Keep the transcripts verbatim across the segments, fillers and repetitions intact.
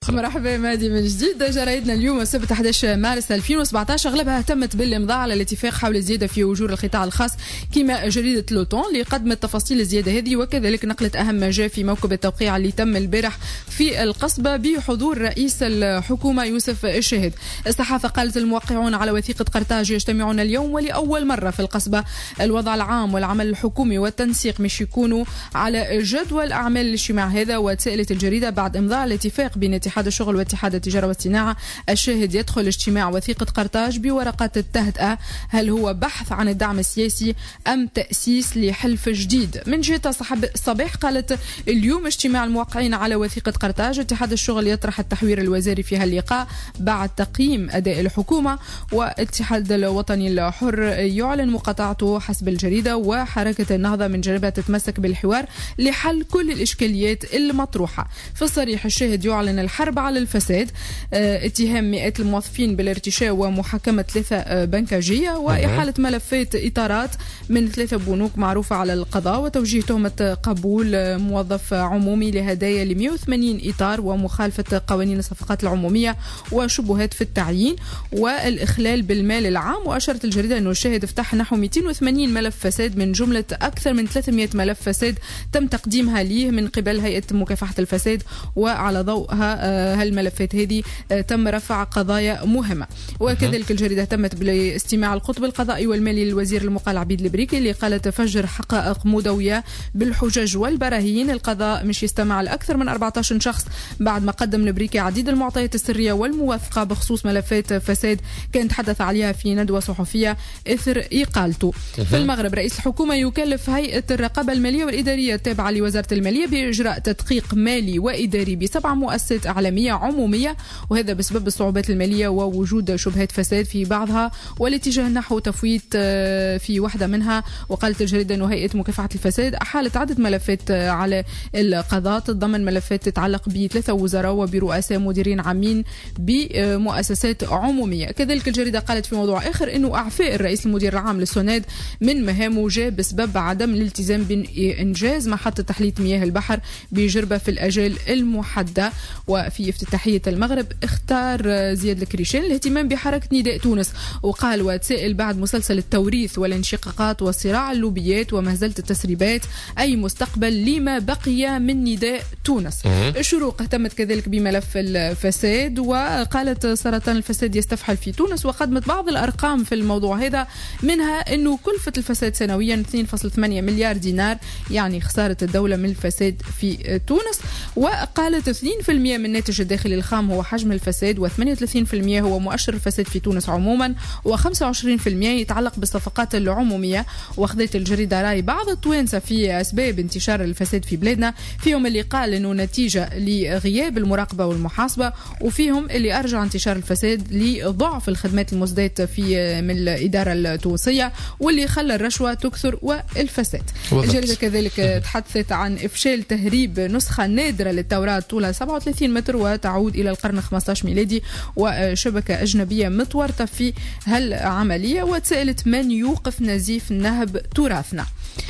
أخرى. مرحبا مادي من جديد. جرايدنا اليوم السبت أحد عشر مارس ألفين وسبعطاش أغلبها اهتمت بالإمضاء على الاتفاق حول الزيادة في أجور القطاع الخاص، كما جريدة لوطون اللي قدمت تفاصيل الزيادة هذه، وكذلك نقلت أهم ما جاء في موكب التوقيع اللي تم البارح في القصبة بحضور رئيس الحكومة يوسف الشاهد. الصحافة قالت الموقعون على وثيقة قرطاج يجتمعون اليوم ولأول مرة في القصبة. الوضع العام والعمل الحكومي والتنسيق مش يكونوا على جدول أعمال الاجتماع هذا. وتسألت الجريدة بعد إمضاء الاتفاق بين اتحاد الشغل واتحاد التجارة والصناعة، الشاهد يدخل اجتماع وثيقة قرطاج بورقة التهدئة، هل هو بحث عن الدعم السياسي أم تأسيس لحلف جديد؟ من جهة الصباح قالت اليوم اجتماع الموقعين على وثيقة قرطاج، اتحاد الشغل يطرح التحوير الوزاري في هاللقاء بعد تقييم أداء الحكومة، والاتحاد الوطني الحر يعلن مقاطعته حسب الجريدة، وحركة النهضة من جانبها تتمسك بالحوار لحل كل الإشكاليات المطروحة. في الصريح الشاهد يعلن الحرب على الفساد، اه اتهام مئات الموظفين بالارتشاء ومحاكمة ثلاثة بنكاجية، وإحالة ملفات إطارات من ثلاثة بنوك معروفة على القضاء، وتوجيه تهمة قبول موظف عمومي لهدايا ل مئة وثمانين إطار، ومخالفة قوانين الصفقات العمومية، وشبهات في التعيين والإخلال بالمال العام. وأشارت الجريدة أنه الشاهد افتح نحو مئتين وثمانين ملف فساد من جملة أكثر من ثلاثمئة ملف فساد تم تقديمها ليه من قبل هيئة مكافحة الفساد، وعلى ضوءها هالملفات هذه تم رفع قضايا مهمة. وكذلك الجريدة اهتمت باستماع القطب القضائي والمالي للوزير المقال عبيد البريكي اللي قال تفجر حقائق مدوية بالحجج والبراهين. القضاء مش يستمع لأكثر من أربعة عشر شخص بعد ما قدم البريكي عديد المعطيات السرية والموثقة بخصوص ملفات فساد كان تحدث عليها في ندوة صحفية إثر إقالته. في المغرب رئيس الحكومة يكلف هيئة الرقابة المالية والإدارية التابعة لوزارة المالية بإجراء تدقيق مالي وإداري بسبع مؤسسات إعلامية عمومية، وهذا بسبب الصعوبات المالية ووجود شبهات فساد في بعضها والاتجاه نحو تفويت في واحدة منها. وقالت الجريدة أنه هيئة مكافحة الفساد أحالت عدة ملفات على القضاء تتضمن ملفات تتعلق بثلاثة وزراء وبرؤساء مديرين عامين بمؤسسات عمومية. كذلك الجريدة قالت في موضوع آخر أنه أعفاء الرئيس المدير العام للسوناد من مهامه جاء بسبب عدم الالتزام بإنجاز محطة تحلية مياه البحر بجربة في الأجال المحددة. وفي افتتاحية المغرب اختار زياد الكريشان الاهتمام بحركة نداء تونس، وقال وتسائل بعد مسلسل التوريث والانشقاقات وصراع اللوبيات ومهزلة التسريبات أي مستقبل لما بقي من نداء تونس. الشروق اهتمت كذلك بملف الفساد وقالت سرطان الفساد يستفحل في تونس، وقدمت بعض الأرقام في الموضوع هذا، منها أنه كلفة الفساد سنويا اثنين فاصلة ثمانية مليار دينار، يعني خسارة الدولة من الفساد في تونس. وقالت اثنين بالمئة من الناتج الداخلي الخام هو حجم الفساد، وثمانية وثلاثين بالمئة هو مؤشر الفساد في تونس عموما، وخمسة وعشرين بالمئة يتعلق بالصفقات العمومية. واخذت الجريدة رأي بعض التوانسة في أسباب انتشار الفساد في بلادنا، فيهم اللي قال أنه نتيجة لغياب المراقبة والمحاسبة، وفيهم اللي أرجع انتشار الفساد لضعف الخدمات المزدات في من الإدارة التونسية، واللي خلى الرشوة تكثر والفساد. الجريدة كذلك تحدثت عن إفشال تهريب نسخة نادرة للتوراة طولها سبعة وثلاثين متر وتعود إلى القرن الخامس عشر ميلادي، وشبكة أجنبية متورطة في هالعملية. وتسألت من يوقف نزيف نهب تراثنا.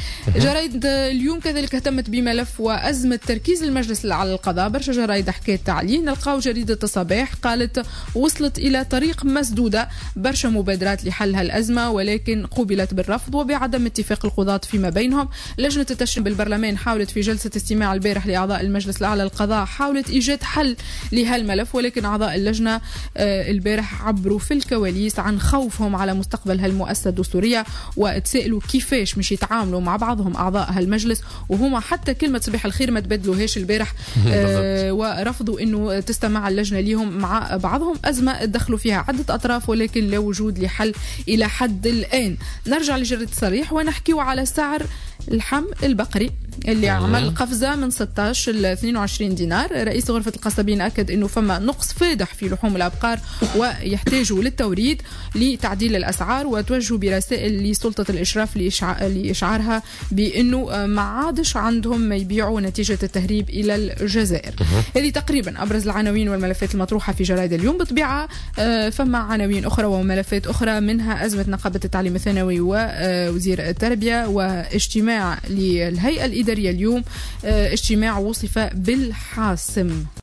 جرايد اليوم كذلك اهتمت بملف وأزمة تركيز المجلس على القضاء. برشا جرايد حكيت تعليل. نلقاو جريدة الصباح قالت وصلت إلى طريق مسدودة، برشا مبادرات لحل هالأزمة ولكن قوبلت بالرفض وبعدم اتفاق القضاة فيما بينهم. لجنة التشريع بالبرلمان حاولت في جلسة استماع البارح لأعضاء المجلس الأعلى للقضاء حاولت إيجاد حل لهالملف، ولكن أعضاء اللجنة البارح عبروا في الكواليس عن خوفهم على مستقبل هالمؤسسة الدستورية، وتسألوا كيفاش مش يتعاملوا مع بعضهم أعضاء هالمجلس، وهما حتى كلمة صباح الخير ما تبدلوهاش البارح. آه ورفضوا أنه تستمع اللجنة ليهم مع بعضهم. أزمة دخلوا فيها عدة أطراف ولكن لا وجود لحل إلى حد الآن. نرجع لجريدة الصريح ونحكيوا على سعر اللحم البقري اللي عمل قفزة من ستة عشر ل اثنين وعشرين دينار. رئيس غرفة القصابين أكد أنه فما نقص فادح في لحوم الأبقار ويحتاجوا للتوريد لتعديل الأسعار، وتوجهوا برسائل لسلطة الإشراف لإشعارها بأنه ما عادش عندهم ما يبيعوا نتيجة التهريب إلى الجزائر. هذه تقريبا أبرز العناوين والملفات المطروحة في جرائد اليوم. بطبيعة فما عناوين أخرى وملفات أخرى، منها أزمة نقابة التعليم الثانوي ووزير التربية، واجتماع للهيئة الإدارية اليوم، اجتماع وصف بالحاسم.